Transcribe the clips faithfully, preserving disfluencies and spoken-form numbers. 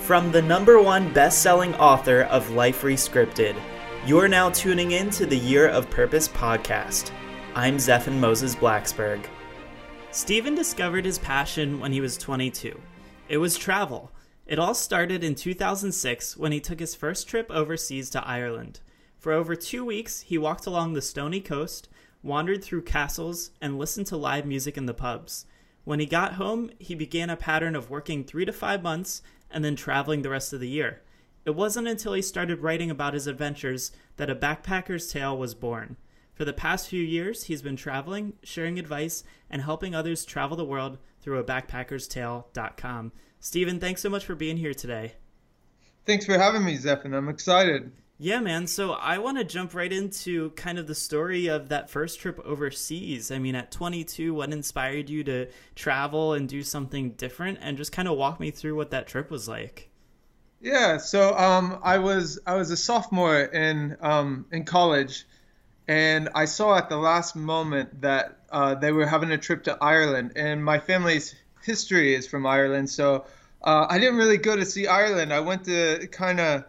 From the number one best-selling author of Life Rescripted, you're now tuning in to the Year of Purpose podcast. I'm Zephan Moses Blacksburg. Stephen discovered his passion when he was twenty-two. It was travel. It all started in two thousand six when he took his first trip overseas to Ireland. For over two weeks, he walked along the stony coast, wandered through castles, and listened to live music in the pubs. When he got home, he began a pattern of working three to five months and then traveling the rest of the year. It wasn't until he started writing about his adventures that A Backpacker's Tale was born. For the past few years, he's been traveling, sharing advice, and helping others travel the world through a backpackers tale dot com. Stephen, thanks so much for being here today. Thanks for having me, Zephan. I'm excited. Yeah, man. So I want to jump right into kind of the story of that first trip overseas. I mean, at twenty-two, what inspired you to travel and do something different? And just kind of walk me through what that trip was like. Yeah, so um, I was I was a sophomore in um, in college, and I saw at the last moment that uh, they were having a trip to Ireland, and my family's history is from Ireland, so uh, I didn't really go to see Ireland. I went to kind of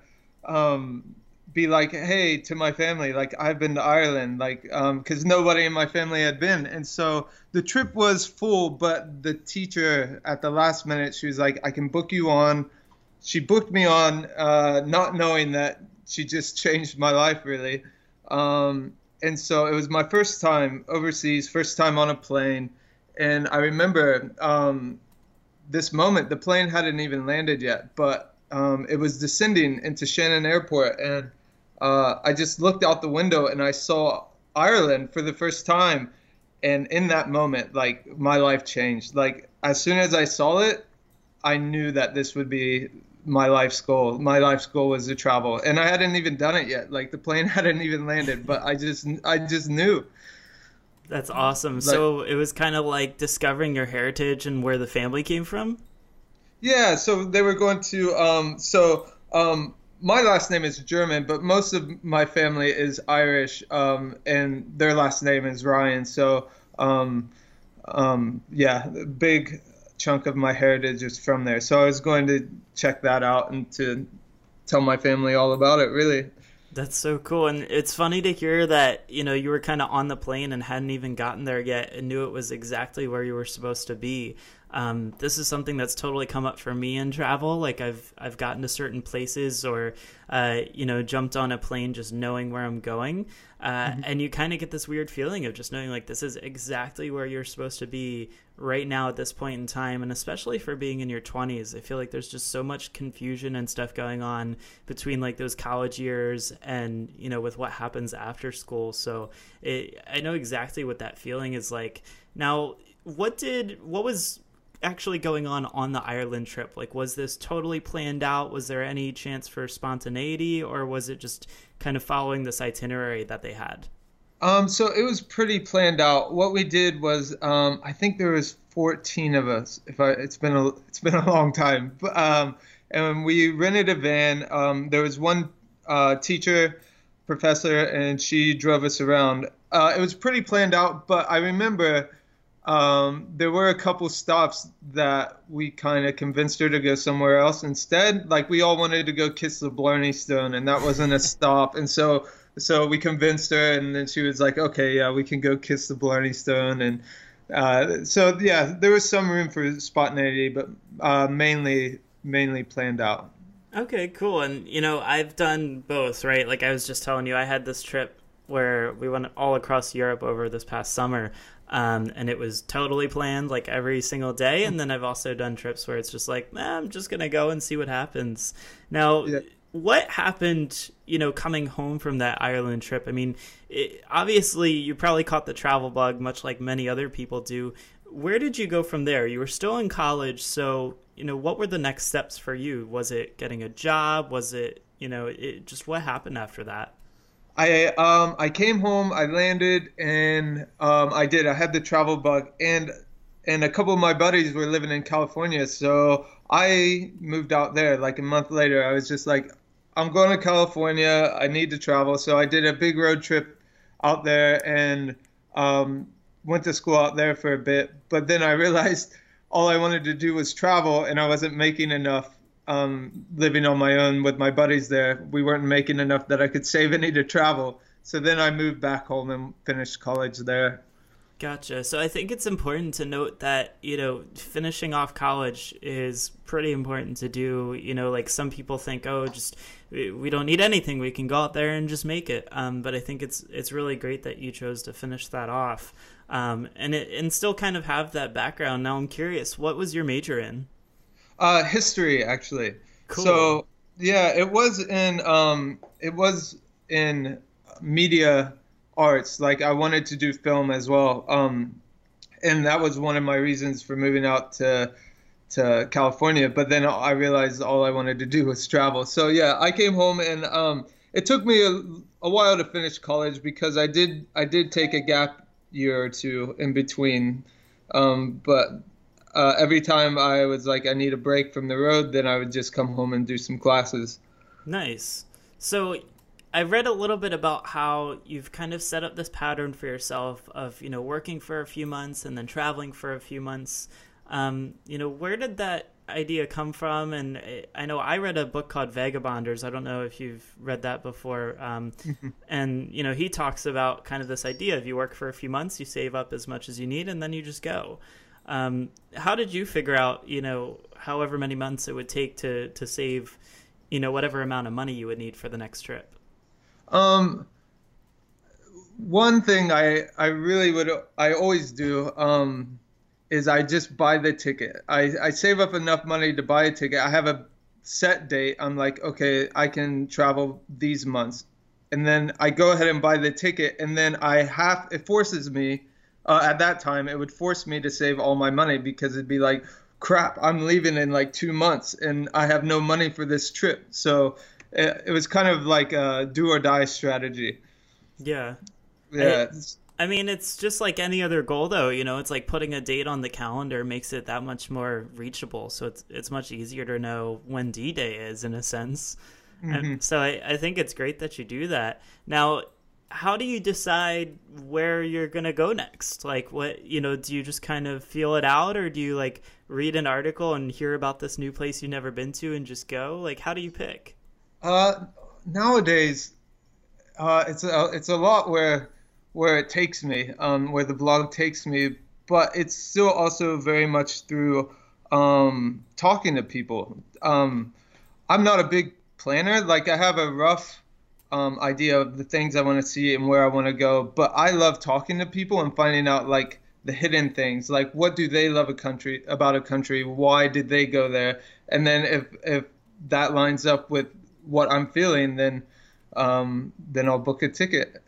um, be like, hey, to my family, like, I've been to Ireland, like, um, because nobody in my family had been. And so the trip was full, but the teacher at the last minute, she was like, I can book you on. She booked me on, uh, not knowing that she just changed my life, really. Um, and so it was my first time overseas, first time on a plane. And I remember um, this moment, the plane hadn't even landed yet, but um, it was descending into Shannon Airport. And Uh, I just looked out the window and I saw Ireland for the first time. And in that moment, like, my life changed. Like, as soon as I saw it, I knew that this would be my life's goal. My life's goal was to travel. And I hadn't even done it yet. Like, the plane hadn't even landed, but I just, I just knew. That's awesome. Like, so it was kind of like discovering your heritage and where the family came from? Yeah, so they were going to, um, so, um, my last name is German, but most of my family is Irish, um, and their last name is Ryan. So, um, um, yeah, a big chunk of my heritage is from there. So I was going to check that out and to tell my family all about it, really. That's so cool. And it's funny to hear that, you know, you were kind of on the plane and hadn't even gotten there yet and knew it was exactly where you were supposed to be. Um, this is something that's totally come up for me in travel. Like I've I've gotten to certain places or, uh, you know, jumped on a plane just knowing where I'm going. Uh, mm-hmm. And you kind of get this weird feeling of just knowing like this is exactly where you're supposed to be right now at this point in time. And especially for being in your twenties, I feel like there's just so much confusion and stuff going on between like those college years and, you know, with what happens after school. So it, I know exactly what that feeling is like. Now, what did what was actually going on on the Ireland trip? Like, was this totally planned out? Was there any chance for spontaneity, or was it just kind of following this itinerary that they had? Um, so it was pretty planned out. What we did was, um, I think there was fourteen of us. If I, it's been a, it's been a long time. Um, and we rented a van. Um, there was one uh, teacher, professor, and she drove us around. Uh, it was pretty planned out, but I remember Um, there were a couple stops that we kind of convinced her to go somewhere else instead. Like, we all wanted to go kiss the Blarney Stone, and that wasn't a stop. And so, so we convinced her, and then she was like, "Okay, yeah, we can go kiss the Blarney Stone." And uh, so, yeah, there was some room for spontaneity, but uh, mainly, mainly planned out. Okay, cool. And you know, I've done both, right? Like I was just telling you, I had this trip where we went all across Europe over this past summer. Um, and it was totally planned, like every single day. And then I've also done trips where it's just like, eh, I'm just going to go and see what happens. Now, yeah. What happened, you know, coming home from that Ireland trip? I mean, it, obviously you probably caught the travel bug, much like many other people do. Where did you go from there? You were still in college. So, you know, what were the next steps for you? Was it getting a job? Was it, you know, it, just what happened after that? I um I came home, I landed, and um I did. I had the travel bug, and and a couple of my buddies were living in California, so I moved out there. Like a month later, I was just like, I'm going to California. I need to travel, so I did a big road trip out there and um went to school out there for a bit. But then I realized all I wanted to do was travel, and I wasn't making enough um, living on my own with my buddies there. We weren't making enough that I could save any to travel. So then I moved back home and finished college there. Gotcha. So I think it's important to note that, you know, finishing off college is pretty important to do. You know, like some people think, oh, just we don't need anything. We can go out there and just make it. Um, but I think it's it's really great that you chose to finish that off um, and it, and still kind of have that background. Now I'm curious, what was your major in? Uh, history, actually. Cool. So yeah, it was in um, it was in media arts. Like I wanted to do film as well, um, and that was one of my reasons for moving out to to California. But then I realized all I wanted to do was travel. So yeah, I came home, and um, it took me a, a while to finish college because I did I did take a gap year or two in between. Um, but uh, every time I was like, I need a break from the road, then I would just come home and do some classes. Nice. So I read a little bit about how you've kind of set up this pattern for yourself of, you know, working for a few months and then traveling for a few months. Um, you know, where did that idea come from? And I know I read a book called Vagabonders. I don't know if you've read that before. Um, and, you know, he talks about kind of this idea of you work for a few months, you save up as much as you need, and then you just go. Um, how did you figure out, you know, however many months it would take to, to save, you know, whatever amount of money you would need for the next trip? Um, one thing I I really would I always do um, is I just buy the ticket. I, I save up enough money to buy a ticket. I have a set date. I'm like, okay, I can travel these months, and then I go ahead and buy the ticket, and then I have it forces me. Uh, at that time, it would force me to save all my money because it'd be like, crap, I'm leaving in like two months, and I have no money for this trip. So it, it was kind of like a do or die strategy. Yeah. Yeah. I, I mean, it's just like any other goal, though. You know, it's like putting a date on the calendar makes it that much more reachable. So it's it's much easier to know when D-Day is, in a sense. Mm-hmm. And so I, I think it's great that you do that. Now, how do you decide where you're going to go next? Like, what, you know, do you just kind of feel it out, or do you like read an article and hear about this new place you've never been to and just go? Like, how do you pick? Uh, nowadays, uh, it's a it's a lot where where it takes me, um, where the blog takes me, but it's still also very much through um, talking to people. Um, I'm not a big planner. Like I have a rough um, idea of the things I want to see and where I want to go, but I love talking to people and finding out like the hidden things, like what do they love a country about a country? Why did they go there? And then if if that lines up with what I'm feeling, then um, then I'll book a ticket.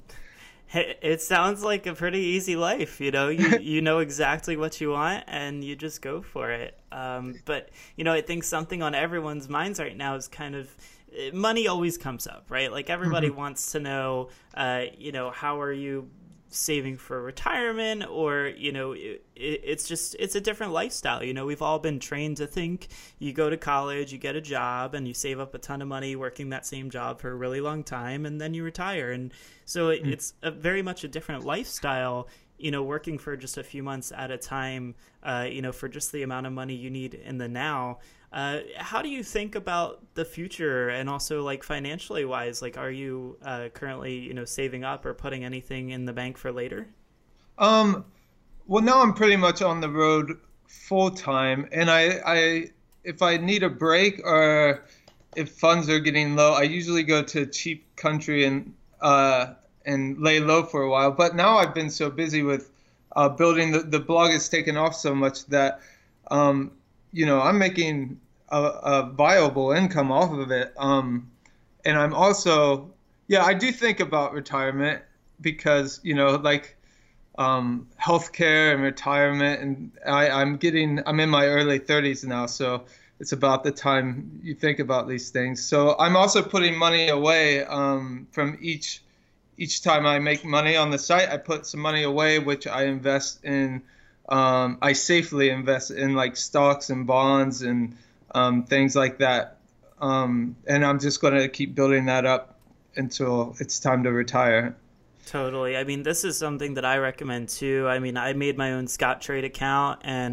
It sounds like a pretty easy life, you know. You you know exactly what you want, and you just go for it. Um, but you know, I think something on everyone's minds right now is kind of money always comes up, right? Like everybody mm-hmm. wants to know, uh, you know, how are you saving for retirement, or you know, it, it's just it's a different lifestyle. You know, we've all been trained to think you go to college, you get a job, and you save up a ton of money working that same job for a really long time, and then you retire. And so it, mm. it's a very much a different lifestyle, you know, working for just a few months at a time, uh, you know, for just the amount of money you need in the now. Uh, how do you think about the future, and also like financially wise? Like, are you uh, currently, you know, saving up or putting anything in the bank for later? Um, well, now I'm pretty much on the road full time, and I, I, if I need a break or if funds are getting low, I usually go to a cheap country and uh, and lay low for a while. But now I've been so busy with uh, building the the blog has taken off so much that. Um, you know, I'm making a, a viable income off of it. Um, and I'm also, yeah, I do think about retirement because, you know, like um, healthcare and retirement. And I, I'm getting, I'm in my early thirties now. So it's about the time you think about these things. So I'm also putting money away um, from each, each time I make money on the site. I put some money away, which I invest in Um, I safely invest in like stocks and bonds and um, things like that. Um, and I'm just going to keep building that up until it's time to retire. Totally. I mean, this is something that I recommend too. I mean, I made my own Scottrade account, and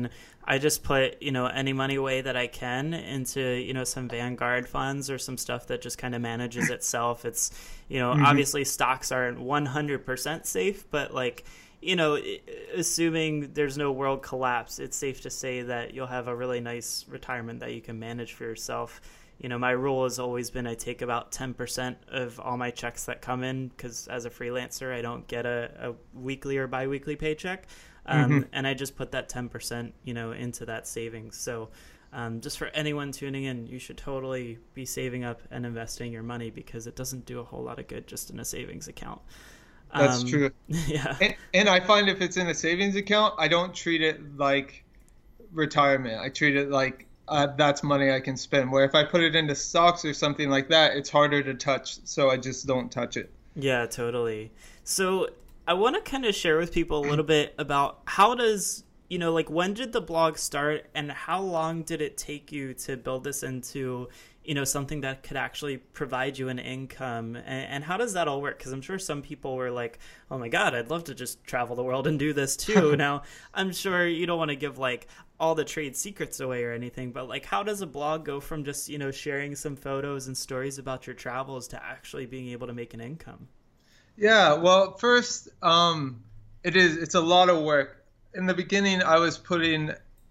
I just put, you know, any money away that I can into, you know, some Vanguard funds or some stuff that just kind of manages itself. It's, you know, mm-hmm. obviously stocks aren't one hundred percent safe, but like, you know, assuming there's no world collapse, it's safe to say that you'll have a really nice retirement that you can manage for yourself. You know, my rule has always been I take about ten percent of all my checks that come in, because as a freelancer, I don't get a, a weekly or biweekly paycheck. Um, mm-hmm. And I just put that ten percent, you know, into that savings. So um, just for anyone tuning in, you should totally be saving up and investing your money, because it doesn't do a whole lot of good just in a savings account. That's um, true. Yeah. And, and I find if it's in a savings account, I don't treat it like retirement. I treat it like Uh, that's money I can spend. Where if I put it into stocks or something like that, it's harder to touch. So I just don't touch it. Yeah, totally. So I want to kind of share with people a little bit about how does, you know, like when did the blog start and how long did it take you to build this into, you know, something that could actually provide you an income? And, and how does that all work? Because I'm sure some people were like, oh my God, I'd love to just travel the world and do this too. Now, I'm sure you don't want to give like all the trade secrets away or anything, but like how does a blog go from just, you know, sharing some photos and stories about your travels to actually being able to make an income? Yeah, well, first, um, it is, it's a lot of work. In the beginning, I was putting,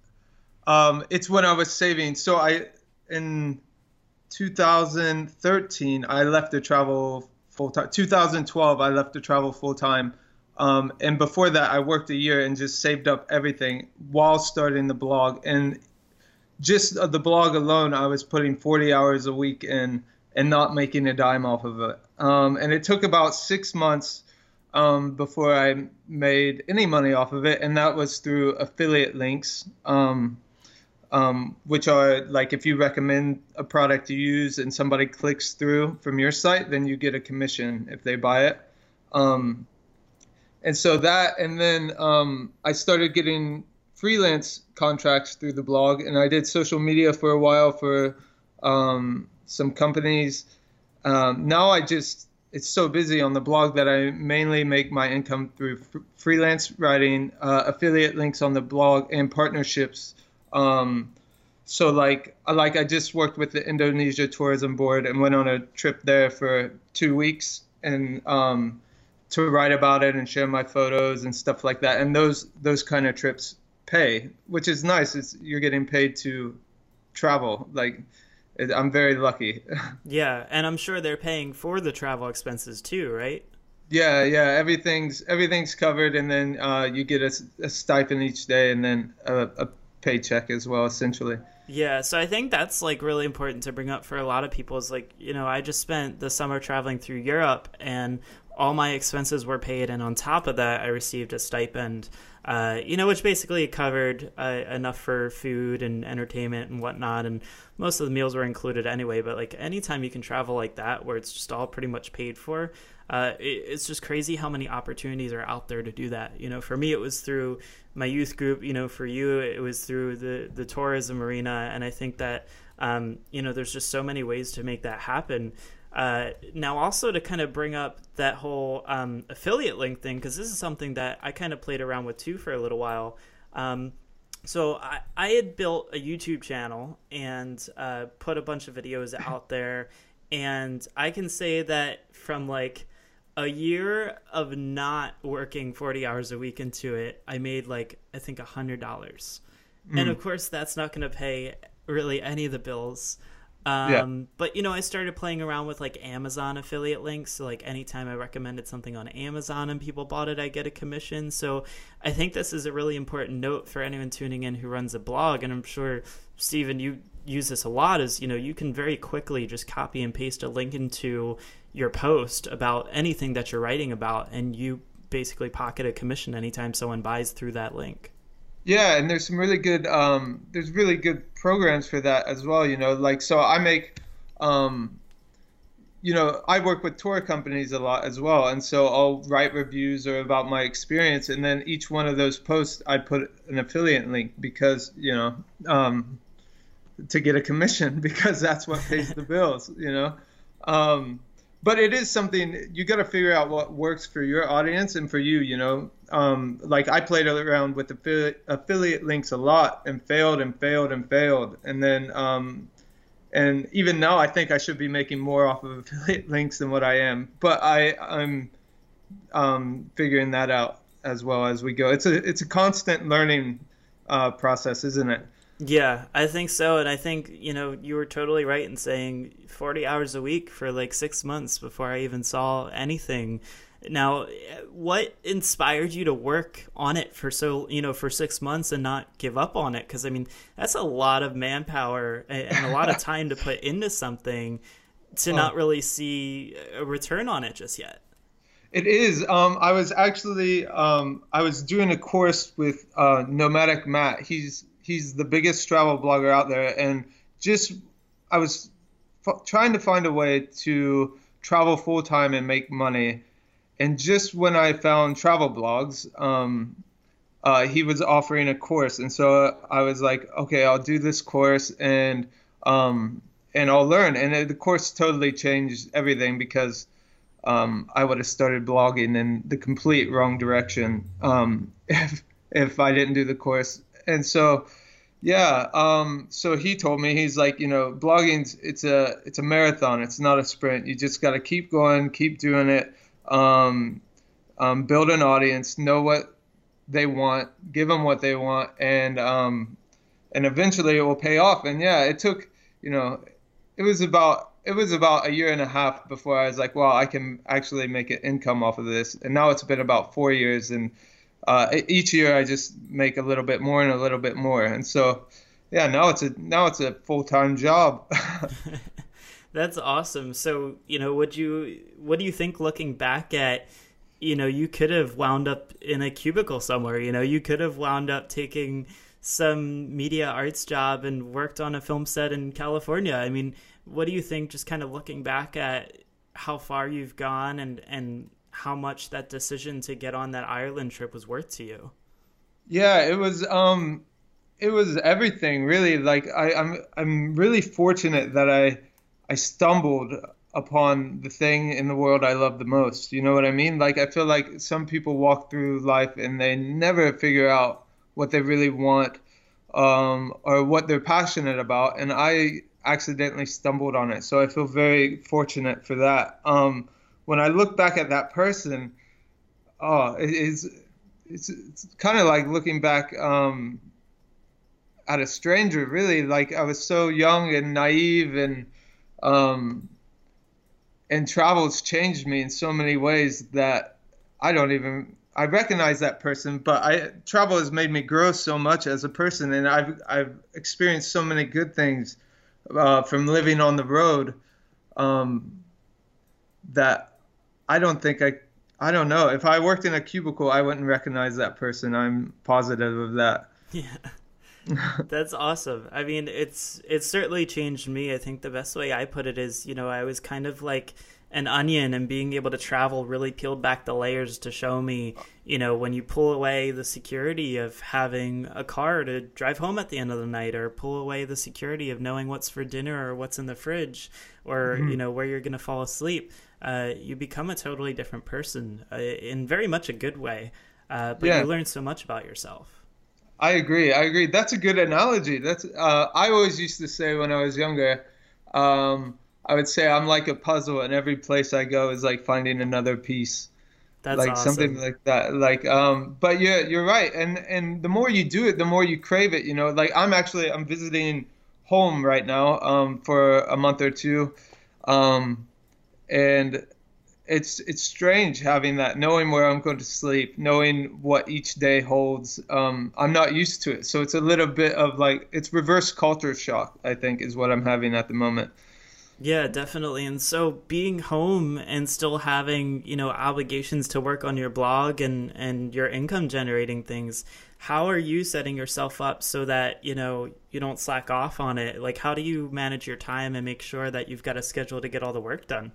um, it's when I was saving. So I, in two thousand thirteen, I left to travel full time. two thousand twelve, I left to travel full time. Um, and before that, I worked a year and just saved up everything while starting the blog. And just uh, the blog alone, I was putting forty hours a week in and not making a dime off of it. Um, and it took about six months um, before I made any money off of it. And that was through affiliate links, um, um, which are like if you recommend a product to use and somebody clicks through from your site, then you get a commission if they buy it. Um, And so that, and then um, I started getting freelance contracts through the blog, and I did social media for a while for um, some companies. Um, now I just, it's so busy on the blog that I mainly make my income through f- freelance writing, uh, affiliate links on the blog, and partnerships. Um, so like, like I just worked with the Indonesia Tourism Board and went on a trip there for two weeks and um, to write about it and share my photos and stuff like that. And those those kind of trips pay, which is nice. It's, you're getting paid to travel. Like, it, I'm very lucky. Yeah, and I'm sure they're paying for the travel expenses too, right? Yeah, yeah. Everything's everything's covered, and then uh, you get a, a stipend each day, and then a, a paycheck as well, essentially. Yeah, so I think that's like really important to bring up for a lot of people. Is like, you know, I just spent the summer traveling through Europe, and all my expenses were paid, and on top of that, I received a stipend, uh, you know, which basically covered uh, enough for food and entertainment and whatnot, and most of the meals were included anyway. But like anytime you can travel like that, where it's just all pretty much paid for, uh, it, it's just crazy how many opportunities are out there to do that. You know, for me, it was through my youth group. You know, for you, it was through the the tourism arena, and I think that um, you know, there's just so many ways to make that happen. Uh, now, also to kind of bring up that whole um, affiliate link thing, because this is something that I kind of played around with too for a little while. Um, so I, I had built a YouTube channel and uh, put a bunch of videos out there. And I can say that from like a year of not working forty hours a week into it, I made like, I think one hundred dollars. Mm. And of course, that's not going to pay really any of the bills. Um, yeah. But, you know, I started playing around with like Amazon affiliate links. So like anytime I recommended something on Amazon and people bought it, I get a commission. So I think this is a really important note for anyone tuning in who runs a blog. And I'm sure, Stephen, you use this a lot, is, you know, you can very quickly just copy and paste a link into your post about anything that you're writing about, and you basically pocket a commission anytime someone buys through that link. Yeah, and there's some really good um, there's really good programs for that as well. You know, like so I make, um, you know, I work with tour companies a lot as well, and so I'll write reviews or about my experience, and then each one of those posts I put an affiliate link because you know um, to get a commission because that's what pays the bills. You know, um, but it is something you got to figure out what works for your audience and for you. You know, um, like I played around with affiliate, affiliate links a lot and failed and failed and failed. And then, um, and even now I think I should be making more off of affiliate links than what I am, but I, I'm um, figuring that out as well as we go. It's a, it's a constant learning uh, process, isn't it? Yeah, I think so. And I think, you know, you were totally right in saying forty hours a week for like six months before I even saw anything. Now, what inspired you to work on it for so, you know, for six months and not give up on it? Because, I mean, that's a lot of manpower and a lot of time to put into something to Oh. not really see a return on it just yet. It is. Um, I was actually um, I was doing a course with uh, Nomadic Matt. He's he's the biggest travel blogger out there, and just I was f- trying to find a way to travel full time and make money. And just when I found travel blogs, um, uh, he was offering a course, and so I was like, okay, I'll do this course and um, and I'll learn. And it, the course totally changed everything because um, I would have started blogging in the complete wrong direction um, if if I didn't do the course. And so, yeah, um, so he told me, he's like, you know, blogging's it's a it's a marathon. It's not a sprint. You just got to keep going, keep doing it, um, um, build an audience, know what they want, give them what they want, and um, and eventually it will pay off. And yeah, it took, you know, it was about it was about a year and a half before I was like, well, I can actually make an income off of this. And now it's been about four years, and uh, e- each year I just make a little bit more and a little bit more. And so, yeah, now it's a now it's a full-time job. That's awesome. So, you know, would you, what do you think looking back at, you know, you could have wound up in a cubicle somewhere, you know, you could have wound up taking some media arts job and worked on a film set in California. I mean, what do you think, just kind of looking back at how far you've gone and, and how much that decision to get on that Ireland trip was worth to you? Yeah, it was um it was everything really. Like I, I'm I'm really fortunate that I I stumbled upon the thing in the world I love the most. You know what I mean? Like I feel like some people walk through life and they never figure out what they really want, um, or what they're passionate about. And I accidentally stumbled on it. So I feel very fortunate for that. Um, when I look back at that person, oh, it is it's, it's kind of like looking back um, at a stranger, really. Like I was so young and naive, and um, and travel's changed me in so many ways that I don't even I recognize that person, but I travel has made me grow so much as a person, and I've I've experienced so many good things uh, from living on the road, um, that I don't think I I don't know, if I worked in a cubicle I wouldn't recognize that person. I'm positive of that. Yeah. That's awesome. I mean, it's it's certainly changed me. I think the best way I put it is, you know, I was kind of like an onion, and being able to travel really peeled back the layers to show me, you know, when you pull away the security of having a car to drive home at the end of the night, or pull away the security of knowing what's for dinner or what's in the fridge, or, Mm-hmm. you know, where you're going to fall asleep, uh, you become a totally different person, uh, in very much a good way. Uh, but Yeah. you learn so much about yourself. I agree. I agree. That's a good analogy. That's uh, I always used to say when I was younger, um, I would say I'm like a puzzle, and every place I go is like finding another piece, That's like awesome. something like that. Like, um, but yeah, you're right. And and the more you do it, the more you crave it. You know, like I'm actually I'm visiting home right now, um, for a month or two, um, and it's it's strange having that, knowing where I'm going to sleep, knowing what each day holds. Um, I'm not used to it, so it's a little bit of like it's reverse culture shock, I think, is what I'm having at the moment. Yeah, definitely. And so being home and still having, you know, obligations to work on your blog and, and your income generating things, how are you setting yourself up so that, you know, you don't slack off on it? Like, how do you manage your time and make sure that you've got a schedule to get all the work done?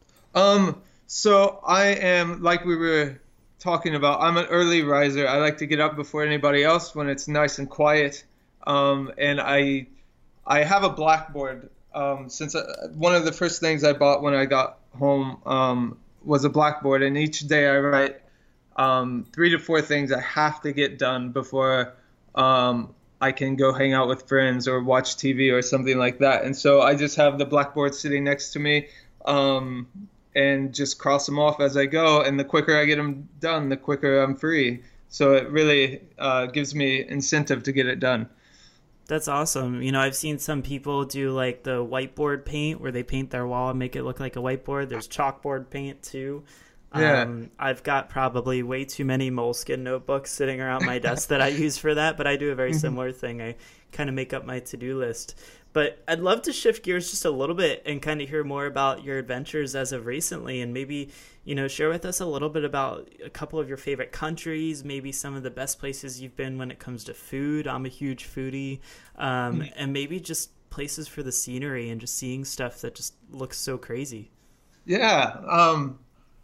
Um, so I am, like we were talking about, I'm an early riser. I like to get up before anybody else when it's nice and quiet. Um, and I I have a blackboard. Um, since uh, one of the first things I bought when I got home um, was a blackboard, and each day I write um, three to four things I have to get done before um, I can go hang out with friends or watch T V or something like that. And so I just have the blackboard sitting next to me, um, and just cross them off as I go. And the quicker I get them done, the quicker I'm free. So it really uh, gives me incentive to get it done. That's awesome. You know, I've seen some people do like the whiteboard paint where they paint their wall and make it look like a whiteboard. There's chalkboard paint too. Yeah. Um, I've got probably way too many Moleskine notebooks sitting around my desk that I use for that, but I do a very similar thing. I kind of make up my to-do list. But I'd love to shift gears just a little bit and kind of hear more about your adventures as of recently, and maybe, you know, share with us a little bit about a couple of your favorite countries, maybe some of the best places you've been when it comes to food. I'm a huge foodie. Um, and maybe just places for the scenery and just seeing stuff that just looks so crazy. Yeah. Um,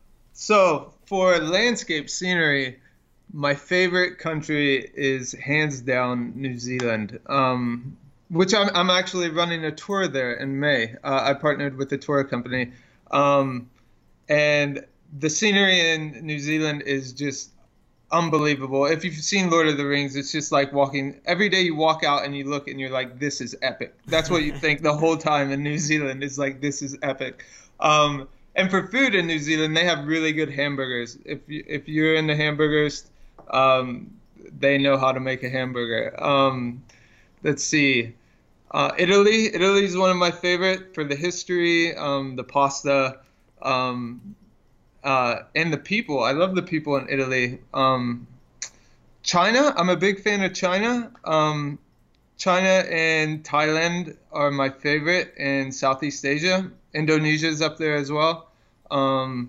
so for landscape scenery, my favorite country is hands down New Zealand. Um, which I'm, I'm actually running a tour there in May. Uh, I partnered with a tour company. Um, and the scenery in New Zealand is just unbelievable. If you've seen Lord of the Rings, it's just like walking. Every day you walk out and you look and you're like, this is epic. That's what you think the whole time in New Zealand is like, this is epic. Um, and for food in New Zealand, they have really good hamburgers. If, you, if you're into hamburgers, um, they know how to make a hamburger. Um, Let's see. Uh, Italy. Italy is one of my favorite for the history, um, the pasta, um, uh, and the people. I love the people in Italy. Um, China. I'm a big fan of China. Um, China and Thailand are my favorite in Southeast Asia. Indonesia is up there as well. Um,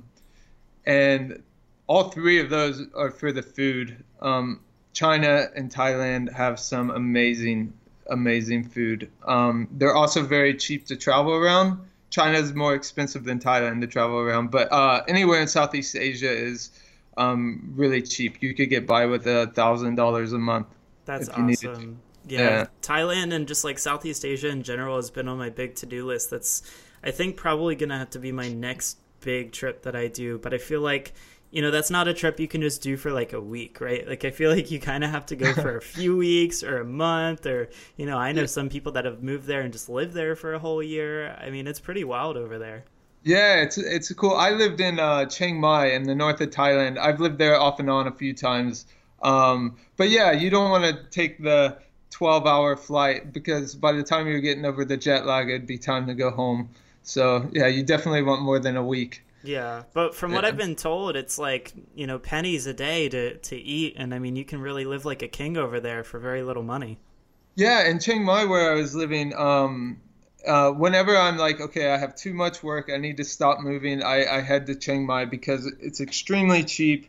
and all three of those are for the food. Um, China and Thailand have some amazing amazing food. Um, they're also very cheap to travel around. China is more expensive than Thailand to travel around, but uh, anywhere in Southeast Asia is um, really cheap. You could get by with a thousand dollars a month. That's if you needed to. awesome. Yeah, Yeah. Thailand and just like Southeast Asia in general has been on my big to-do list. That's, I think, probably gonna have to be my next big trip that I do. But I feel like, you know, that's not a trip you can just do for like a week, right? Like I feel like you kind of have to go for a few weeks or a month, or, you know, I know Yeah. some people that have moved there and just lived there for a whole year. I mean, it's pretty wild over there. Yeah, it's it's cool. I lived in uh, Chiang Mai in the north of Thailand. I've lived there off and on a few times. Um, but yeah, you don't want to take the twelve hour flight because by the time you're getting over the jet lag, it'd be time to go home. So yeah, you definitely want more than a week. Yeah, but from what Yeah. I've been told, it's like, you know, pennies a day to, to eat. And I mean, you can really live like a king over there for very little money. Yeah, in Chiang Mai where I was living, um, uh, whenever I'm like, okay, I have too much work, I need to stop moving, I, I head to Chiang Mai because it's extremely cheap.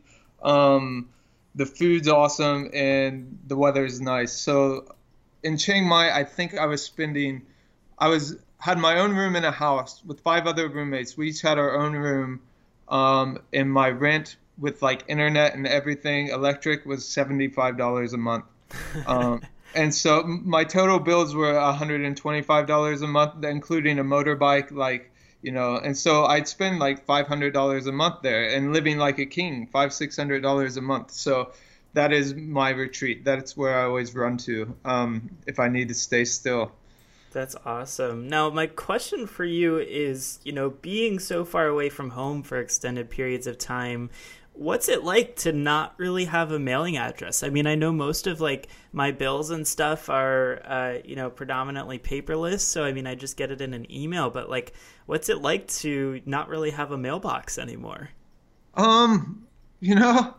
Um, the food's awesome and the weather is nice. So in Chiang Mai, I think I was spending, I was had my own room in a house with five other roommates. We each had our own room, um, and my rent with like internet and everything, electric, was seventy-five dollars a month. Um, and so my total bills were one hundred twenty-five dollars a month, including a motorbike, like, you know, and so I'd spend like five hundred dollars a month there and living like a king, five, six hundred dollars a month. So that is my retreat. That's where I always run to, um, if I need to stay still. That's awesome. Now, my question for you is, you know, being so far away from home for extended periods of time, what's it like to not really have a mailing address? I mean, I know most of like my bills and stuff are, uh, you know, predominantly paperless. So, I mean, I just get it in an email, but like, what's it like to not really have a mailbox anymore? Um, you know,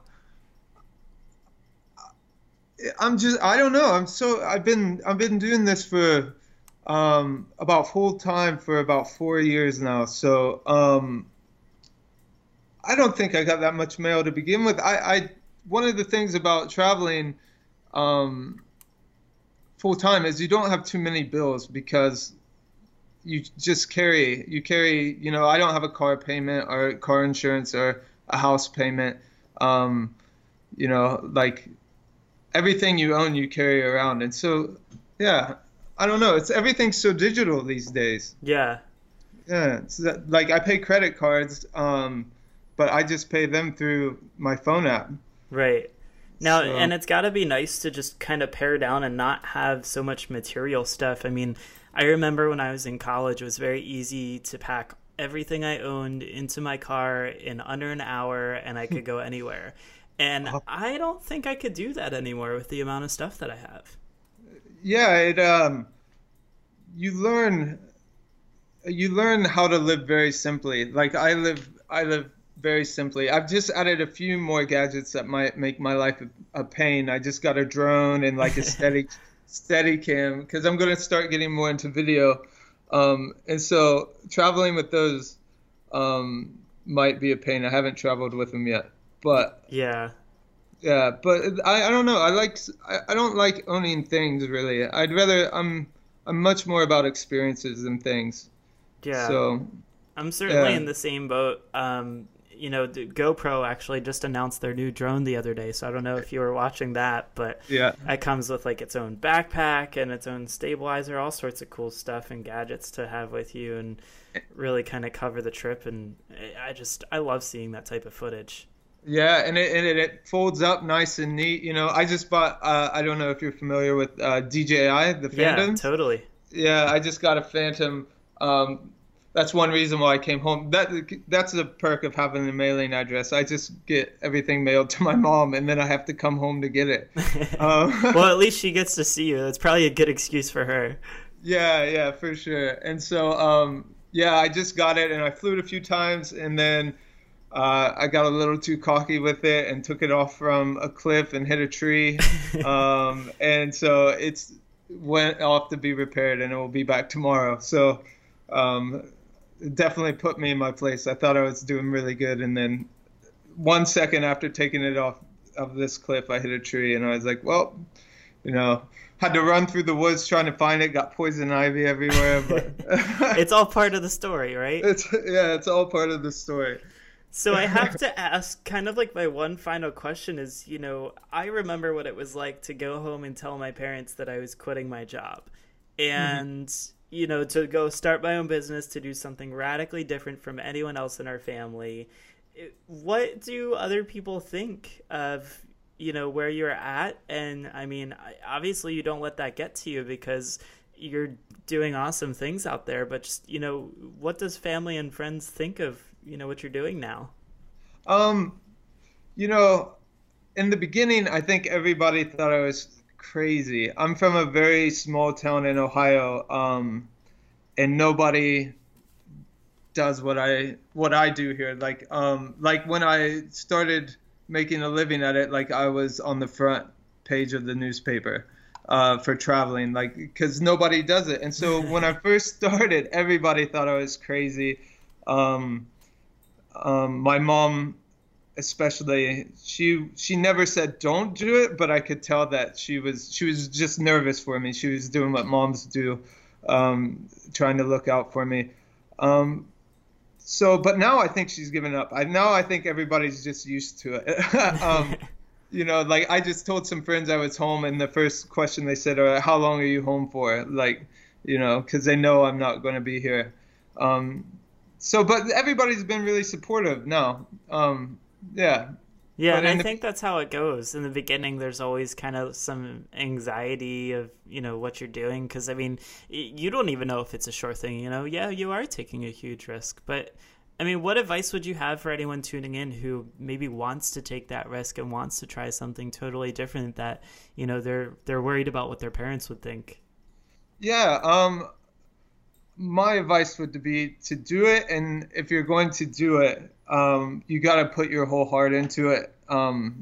I'm just, I don't know. I'm so, I've been, I've been doing this for, um, about full time for about four years now. So, um, I don't think I got that much mail to begin with. I, I, one of the things about traveling, um, full time is you don't have too many bills because you just carry, you carry, you know, I don't have a car payment or car insurance or a house payment. Um, you know, like everything you own, you carry around. And so, yeah, I don't know. It's everything's so digital these days. Yeah. Yeah. It's that, like I pay credit cards, um, but I just pay them through my phone app. Right. Now, So and it's got to be nice to just kind of pare down and not have so much material stuff. I mean, I remember when I was in college, it was very easy to pack everything I owned into my car in under an hour and I could go anywhere. And I don't think I could do that anymore with the amount of stuff that I have. yeah, it um you learn you learn how to live very simply. Like I live I live very simply. I've just added a few more gadgets that might make my life a, a pain. I just got a drone and like a steady steady cam because I'm going to start getting more into video. Um, and so traveling with those um, might be a pain. I haven't traveled with them yet, but Yeah. yeah, but I, I don't know. I like I, I don't like owning things really. I'd rather I'm I'm much more about experiences than things. Yeah. So I'm certainly yeah, in the same boat. Um, you know, the GoPro actually just announced their new drone the other day, so I don't know if you were watching that, but yeah. it comes with like its own backpack and its own stabilizer, all sorts of cool stuff and gadgets to have with you and really kind of cover the trip. And I just, I love seeing that type of footage. Yeah, and it, and it it folds up nice and neat. You know, I just bought. Uh, I don't know if you're familiar with uh, D J I, the Yeah, Phantoms. totally. Yeah, I just got a Phantom. Um, that's one reason why I came home. That that's a perk of having a mailing address. I just get everything mailed to my mom, and then I have to come home to get it. Um, Well, at least she gets to see you. That's probably a good excuse for her. yeah, yeah, for sure. And so, um, yeah, I just got it, and I flew it a few times, and then. Uh, I got a little too cocky with it and took it off from a cliff and hit a tree. Um, and so it's went off to be repaired and it will be back tomorrow. So um, it definitely put me in my place. I thought I was doing really good. And then one second after taking it off of this cliff, I hit a tree and I was like, well, you know, had to run through the woods trying to find it, got poison ivy everywhere. But It's all part of the story, right? it's, yeah, it's all part of the story. So I have to ask, kind of like my one final question is, you know, I remember what it was like to go home and tell my parents that I was quitting my job and, you know, to go start my own business, to do something radically different from anyone else in our family. What do other people think of, you know, where you're at? And I mean, obviously you don't let that get to you because you're doing awesome things out there, but just, you know, what does family and friends think of, you know, what you're doing now? Um, you know, in the beginning, I think everybody thought I was crazy. I'm from a very small town in Ohio, um, and nobody does what I what I do here. Like, um, like when I started making a living at it, like I was on the front page of the newspaper uh, for traveling, like because nobody does it. And so when I first started, everybody thought I was crazy. Um, um, my mom, especially, she she never said don't do it, but I could tell that she was she was just nervous for me. She was doing what moms do, um, trying to look out for me. Um, so, but now I think she's given up. I now I think everybody's just used to it. um, you know, like I just told some friends I was home, and the first question they said, are, "How long are you home for?" Like, you know, because they know I'm not going to be here. Um, so, but everybody's been really supportive now. Um, yeah. Yeah, But and I in the, think that's how it goes. In the beginning, there's always kind of some anxiety of, you know, what you're doing. Because, I mean, y- you don't even know if it's a sure thing, you know? Yeah, you are taking a huge risk. But, I mean, what advice would you have for anyone tuning in who maybe wants to take that risk and wants to try something totally different that, you know, they're they're worried about what their parents would think? yeah. Um, my advice would be to do it, and if you're going to do it, um, you got to put your whole heart into it. Um,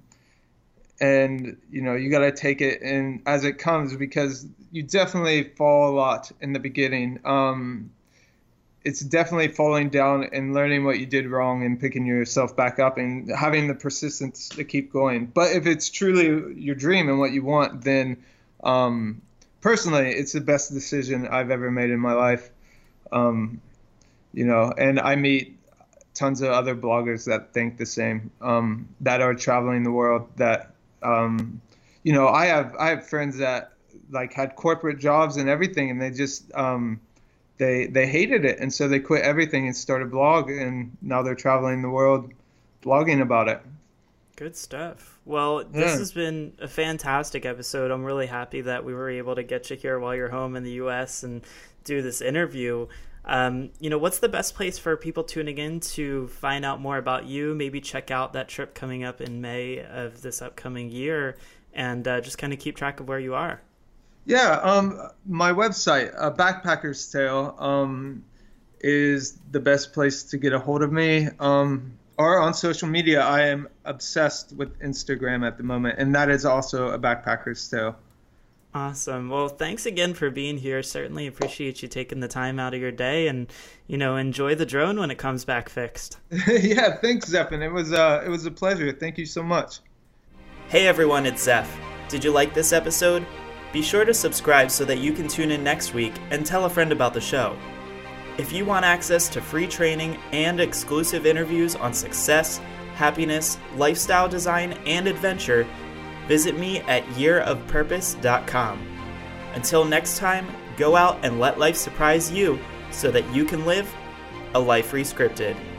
and you know you got to take it in as it comes because you definitely fall a lot in the beginning. Um, it's definitely falling down and learning what you did wrong and picking yourself back up and having the persistence to keep going. But if it's truly your dream and what you want, then um, personally, it's the best decision I've ever made in my life. Um, you know, and I meet tons of other bloggers that think the same, um, that are traveling the world. That um, you know, I have I have friends that like had corporate jobs and everything, and they just um, they they hated it, and so they quit everything and started a blog, and now they're traveling the world, blogging about it. Good stuff. Well, this Yeah. has been a fantastic episode. I'm really happy that we were able to get you here while you're home in the U S and do this interview. Um, you know, what's the best place for people tuning in to find out more about you? Maybe check out that trip coming up in May of this upcoming year, and uh, just kind of keep track of where you are. Yeah, um, my website, uh, Backpacker's Tale, um, is the best place to get a hold of me. Um, or on social media, I am obsessed with Instagram at the moment, and that is also a Backpacker's Tale. Awesome. Well, thanks again for being here. Certainly appreciate you taking the time out of your day, and, you know, enjoy the drone when it comes back fixed. Yeah, thanks, Zephon. It was, uh, it was a pleasure. Thank you so much. Hey everyone, it's Zeph. Did you like this episode? Be sure to subscribe so that you can tune in next week and tell a friend about the show. If you want access to free training and exclusive interviews on success, happiness, lifestyle design, and adventure, visit me at year of purpose dot com. Until next time, go out and let life surprise you so that you can live a life rescripted.